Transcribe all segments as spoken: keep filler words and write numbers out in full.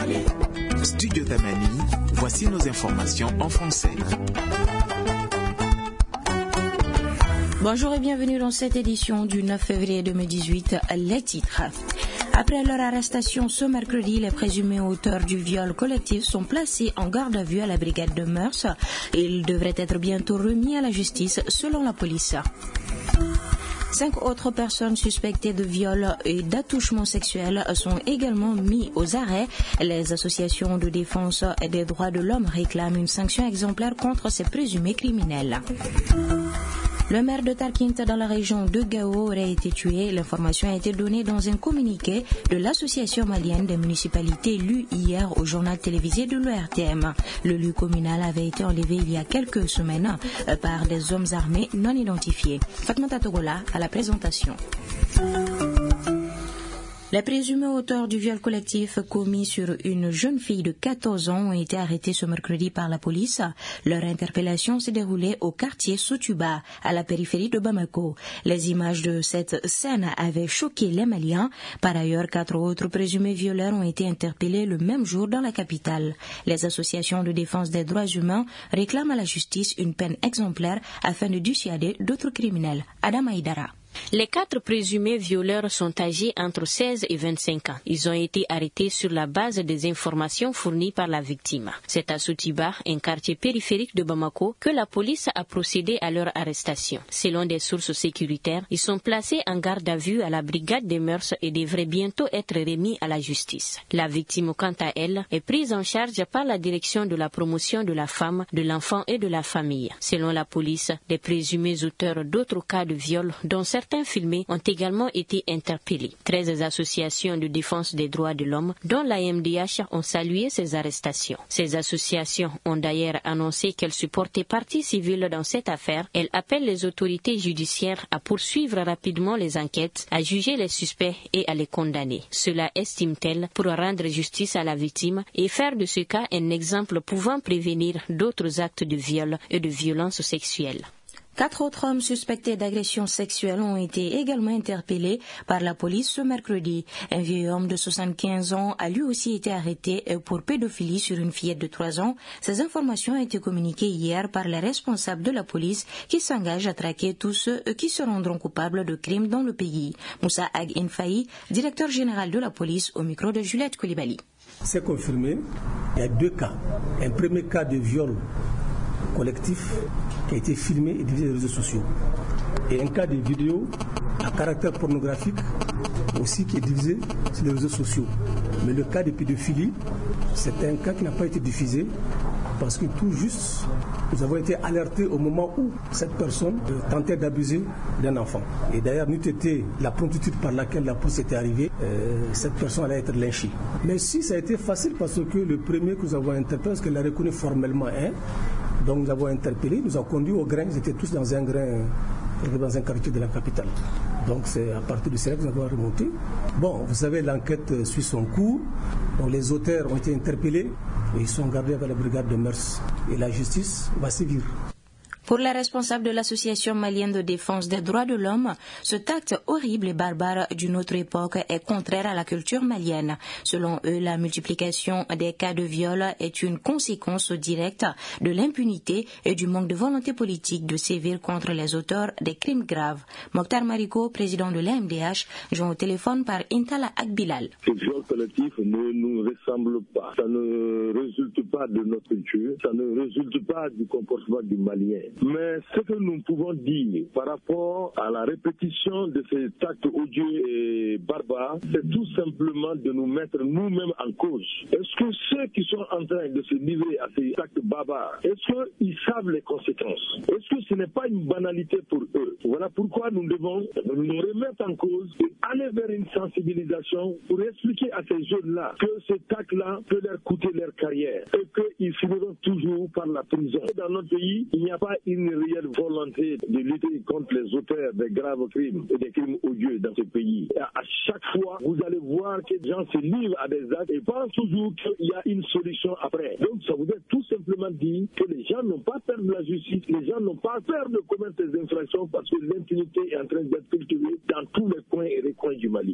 Studio Tamani, voici nos informations en français. Bonjour et bienvenue dans cette édition du neuf février deux mille dix-huit. Les titres. Après leur arrestation ce mercredi, les présumés auteurs du viol collectif sont placés en garde à vue à la brigade de Meurs. Ils devraient être bientôt remis à la justice selon la police. Cinq autres personnes suspectées de viol et d'attouchement sexuel sont également mises aux arrêts. Les associations de défense des droits de l'homme réclament une sanction exemplaire contre ces présumés criminels. Le maire de Tarkint dans la région de Gao aurait été tué. L'information a été donnée dans un communiqué de l'association malienne des municipalités lue hier au journal télévisé de l'O R T M. Le lieu communal avait été enlevé il y a quelques semaines par des hommes armés non identifiés. Fatmata Togola à la présentation. Les présumés auteurs du viol collectif commis sur une jeune fille de quatorze ans ont été arrêtés ce mercredi par la police. Leur interpellation s'est déroulée au quartier Sotuba, à la périphérie de Bamako. Les images de cette scène avaient choqué les Maliens. Par ailleurs, quatre autres présumés violeurs ont été interpellés le même jour dans la capitale. Les associations de défense des droits humains réclament à la justice une peine exemplaire afin de dissuader d'autres criminels. Adam Aïdara. Les quatre présumés violeurs sont âgés entre seize et vingt-cinq ans. Ils ont été arrêtés sur la base des informations fournies par la victime. C'est à Sotiba, un quartier périphérique de Bamako, que la police a procédé à leur arrestation. Selon des sources sécuritaires, ils sont placés en garde à vue à la brigade des Meurs et devraient bientôt être remis à la justice. La victime, quant à elle, est prise en charge par la direction de la promotion de la femme, de l'enfant et de la famille. Selon la police, les présumés auteurs d'autres cas de viol, dont certains Certains filmés ont également été interpellés. treize associations de défense des droits de l'homme, dont la M D H, ont salué ces arrestations. Ces associations ont d'ailleurs annoncé qu'elles supportaient partie civile dans cette affaire. Elles appellent les autorités judiciaires à poursuivre rapidement les enquêtes, à juger les suspects et à les condamner. Cela, estime-t-elle, pour rendre justice à la victime et faire de ce cas un exemple pouvant prévenir d'autres actes de viol et de violence sexuelle. Quatre autres hommes suspectés d'agression sexuelle ont été également interpellés par la police ce mercredi. Un vieux homme de soixante-quinze ans a lui aussi été arrêté pour pédophilie sur une fillette de trois ans. Ces informations ont été communiquées hier par les responsables de la police qui s'engagent à traquer tous ceux qui se rendront coupables de crimes dans le pays. Moussa Ag Infaï, directeur général de la police, au micro de Juliette Koulibaly. C'est confirmé, il y a deux cas. Un premier cas de viol collectif qui a été filmé et diffusé sur les réseaux sociaux. Et un cas de vidéo à caractère pornographique aussi qui est diffusé sur les réseaux sociaux. Mais le cas de pédophilie, c'est un cas qui n'a pas été diffusé parce que tout juste, nous avons été alertés au moment où cette personne tentait d'abuser d'un enfant. Et d'ailleurs, n'eût été la promptitude par laquelle la police était arrivée, euh, cette personne allait être lynchée. Mais si ça a été facile parce que le premier que nous avons interpellé, parce qu'elle l'a reconnu formellement, hein, donc nous avons interpellé, nous avons conduit au grain, ils étaient tous dans un grain, dans un quartier de la capitale. Donc c'est à partir de cela que nous avons remonté. Bon, vous savez, l'enquête suit son cours, donc les auteurs ont été interpellés, et ils sont gardés avec la brigade de Meurs. Et la justice va sévir. Pour les responsables de l'Association malienne de défense des droits de l'homme, cet acte horrible et barbare d'une autre époque est contraire à la culture malienne. Selon eux, la multiplication des cas de viol est une conséquence directe de l'impunité et du manque de volonté politique de sévir contre les auteurs des crimes graves. Mokhtar Mariko, président de l'A M D H, joint au téléphone par Intala Akbilal. Ce viol collectif ne nous ressemble pas. Ça ne résulte pas de notre culture, ça ne résulte pas du comportement du Malien. Mais ce que nous pouvons dire par rapport à la répétition de ces actes odieux et barbares, c'est tout simplement de nous mettre nous-mêmes en cause. Est-ce que ceux qui sont en train de se livrer à ces actes barbares, est-ce qu'ils savent les conséquences? Est-ce que ce n'est pas une banalité pour eux? Voilà pourquoi nous devons nous remettre en cause et aller vers une sensibilisation pour expliquer à ces jeunes-là que cet acte-là peut leur coûter leur carrière et qu'ils finiront toujours par la prison. Dans notre pays, il n'y a pas une réelle volonté de lutter contre les auteurs des graves crimes et des crimes odieux dans ce pays. Et à chaque fois, vous allez voir que les gens se livrent à des actes et pensent toujours qu'il y a une solution après. Donc ça voudrait tout simplement dire que les gens n'ont pas peur de la justice, les gens n'ont pas peur de commettre des infractions parce que l'impunité est en train d'être cultivée dans tous les coins et recoins du Mali.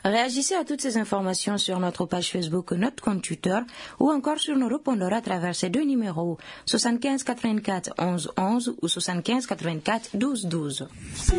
Réagissez à toutes ces informations sur notre page Facebook, notre compte Twitter ou encore sur nos répondeurs à travers ces deux numéros soixante-quinze quatre-vingt-quatre onze onze ou soixante-quinze quatre-vingt-quatre douze douze.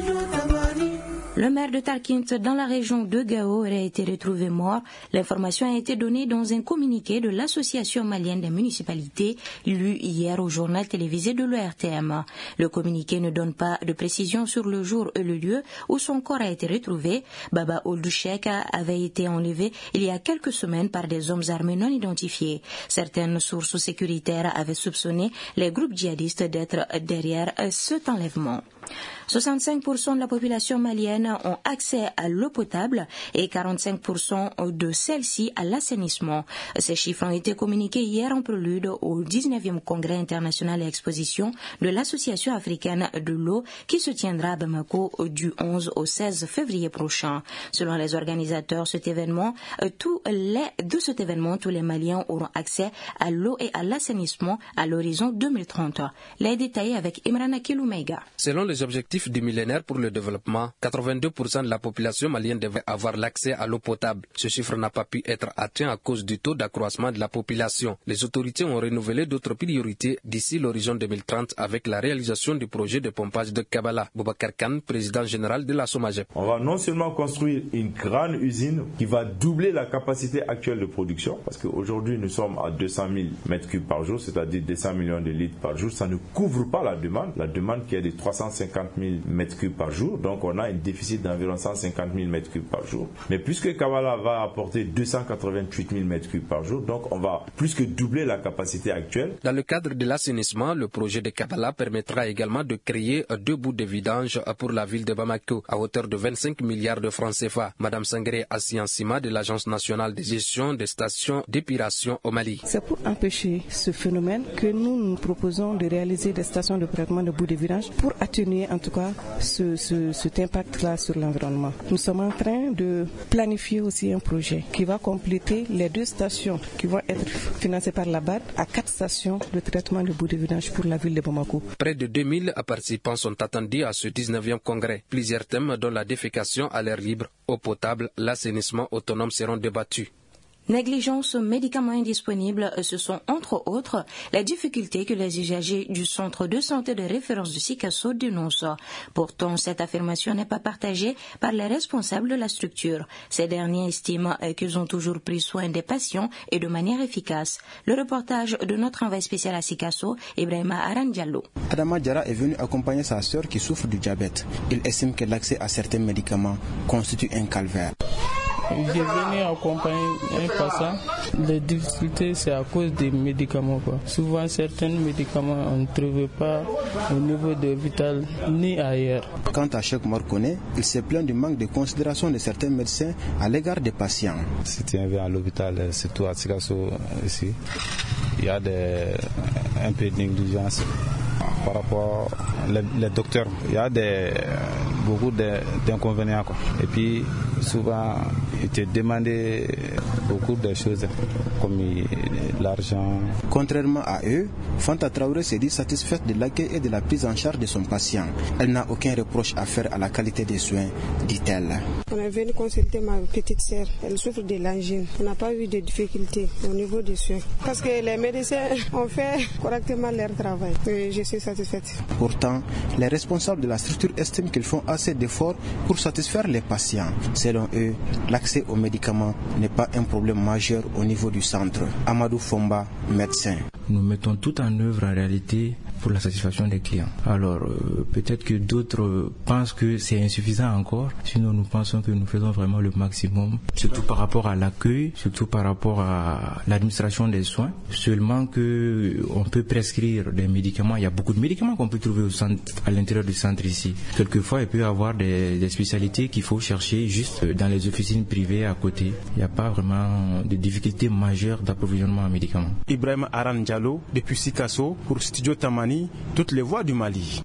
Le maire de Tarkint dans la région de Gao aurait été retrouvé mort. L'information a été donnée dans un communiqué de l'Association malienne des municipalités lu hier au journal télévisé de l'E R T M. Le communiqué ne donne pas de précision sur le jour et le lieu où son corps a été retrouvé. Baba Oldouchek avait été enlevé il y a quelques semaines par des hommes armés non identifiés. Certaines sources sécuritaires avaient soupçonné les groupes djihadistes d'être derrière cet enlèvement. soixante-cinq pour cent de la population malienne ont accès à l'eau potable et quarante-cinq pour cent de celle-ci à l'assainissement. Ces chiffres ont été communiqués hier en prélude au dix-neuvième congrès international et exposition de l'Association africaine de l'eau qui se tiendra à Bamako du onze au seize février prochain. Selon les organisateurs cet événement, tous les, de cet événement, tous les Maliens auront accès à l'eau et à l'assainissement à l'horizon deux mille trente. Les détails avec Imran Akiloumega. Selon les objectifs du millénaire pour le développement, quatre-vingt-deux pour cent de la population malienne devrait avoir l'accès à l'eau potable. Ce chiffre n'a pas pu être atteint à cause du taux d'accroissement de la population. Les autorités ont renouvelé d'autres priorités d'ici l'horizon deux mille trente avec la réalisation du projet de pompage de Kabala. Boubacar Kane, président général de la SOMAGEP. On va non seulement construire une grande usine qui va doubler la capacité actuelle de production, parce qu'aujourd'hui nous sommes à deux cent mille mètres cubes par jour, c'est-à-dire deux cents millions de litres par jour. Ça ne couvre pas la demande. La demande qui est de trois cent cinquante mille mètres cubes par jour, donc on a un déficit d'environ cent cinquante mille mètres cubes par jour. Mais puisque Kabala va apporter deux cent quatre-vingt-huit mille mètres cubes par jour, donc on va plus que doubler la capacité actuelle. Dans le cadre de l'assainissement, le projet de Kabala permettra également de créer deux bouts de vidange pour la ville de Bamako à hauteur de vingt-cinq milliards de francs C F A. Madame Sangré Assiansima de l'Agence nationale de gestion des stations d'épuration au Mali. C'est pour empêcher ce phénomène que nous nous proposons de réaliser des stations de traitement de bouts de vidange pour atténuer en tout cas ce, ce, cet impact-là sur l'environnement. Nous sommes en train de planifier aussi un projet qui va compléter les deux stations qui vont être financées par la B A D à quatre stations de traitement de bouts de vidange pour la ville de Bamako. Près de deux mille participants sont attendus à ce dix-neuvième congrès. Plusieurs thèmes dont la défécation à l'air libre, eau potable, l'assainissement autonome seront débattus. Négligence, médicaments indisponibles, ce sont entre autres les difficultés que les usagers du centre de santé de référence de Sikasso dénoncent. Pourtant, cette affirmation n'est pas partagée par les responsables de la structure. Ces derniers estiment qu'ils ont toujours pris soin des patients et de manière efficace. Le reportage de notre envoyé spécial à Sikasso, Ibrahima Aran Diallo. Adama Diarra est venu accompagner sa sœur qui souffre du diabète. Il estime que l'accès à certains médicaments constitue un calvaire. J'ai venu accompagner un patient. Les difficultés, c'est à cause des médicaments, quoi. Souvent, certains médicaments, on ne trouve pas au niveau de l'hôpital ni ailleurs. Quant à Cheikh Morkone, il se plaint du manque de considération de certains médecins à l'égard des patients. Si tu viens à l'hôpital, surtout à Sikasso, ici, il y a des, un peu de négligence par rapport les, les docteurs. Il y a des, beaucoup d'inconvénients, quoi. Et puis, souvent, ils te demandent beaucoup de choses, comme l'argent. Contrairement à eux, Fanta Traoré s'est dit satisfaite de l'accueil et de la prise en charge de son patient. Elle n'a aucun reproche à faire à la qualité des soins, dit-elle. On est venu consulter ma petite sœur. Elle souffre de l'angine. On n'a pas eu de difficultés au niveau des soins. Parce que les médecins ont fait correctement leur travail. Et je suis satisfaite. Pourtant, les responsables de la structure estiment qu'ils font assez d'efforts pour satisfaire les patients. Selon eux, l'accès aux médicaments n'est pas un problème majeur au niveau du centre. Amadou Fomba, médecin. Nous mettons tout en œuvre en réalité pour la satisfaction des clients. Alors, euh, peut-être que d'autres euh, pensent que c'est insuffisant encore. Sinon, nous pensons que nous faisons vraiment le maximum, surtout par rapport à l'accueil, surtout par rapport à l'administration des soins. Seulement que euh, on peut prescrire des médicaments. Il y a beaucoup de médicaments qu'on peut trouver au centre, à l'intérieur du centre ici. Quelquefois, il peut y avoir des, des spécialités qu'il faut chercher juste dans les officines privées à côté. Il n'y a pas vraiment de difficultés majeures d'approvisionnement en médicaments. Ibrahim Aran Diallo, depuis Sikasso, pour Studio Tamani, toutes les voix du Mali.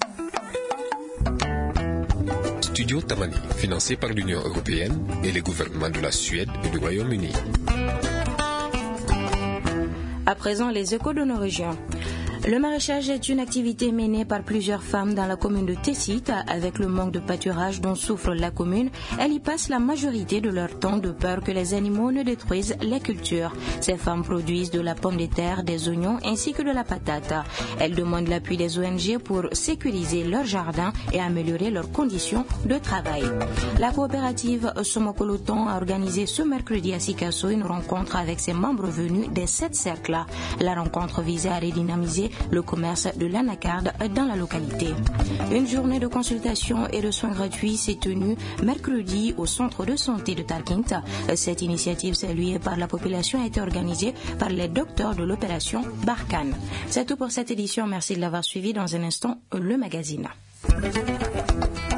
Studio Tamani, financé par l'Union européenne et les gouvernements de la Suède et du Royaume-Uni. À présent, les échos de nos régions. Le maraîchage est une activité menée par plusieurs femmes dans la commune de Tessit. Avec le manque de pâturage dont souffre la commune, elles y passent la majorité de leur temps de peur que les animaux ne détruisent les cultures. Ces femmes produisent de la pomme de terre, des oignons ainsi que de la patate. Elles demandent l'appui des O N G pour sécuriser leurs jardins et améliorer leurs conditions de travail. La coopérative Somokoloton a organisé ce mercredi à Sikasso une rencontre avec ses membres venus des sept cercles. La rencontre visait à redynamiser le commerce de l'anacarde dans la localité. Une journée de consultation et de soins gratuits s'est tenue mercredi au centre de santé de Tarkint. Cette initiative saluée par la population a été organisée par les docteurs de l'opération Barkhane. C'est tout pour cette édition. Merci de l'avoir suivi. Dans un instant, le magazine.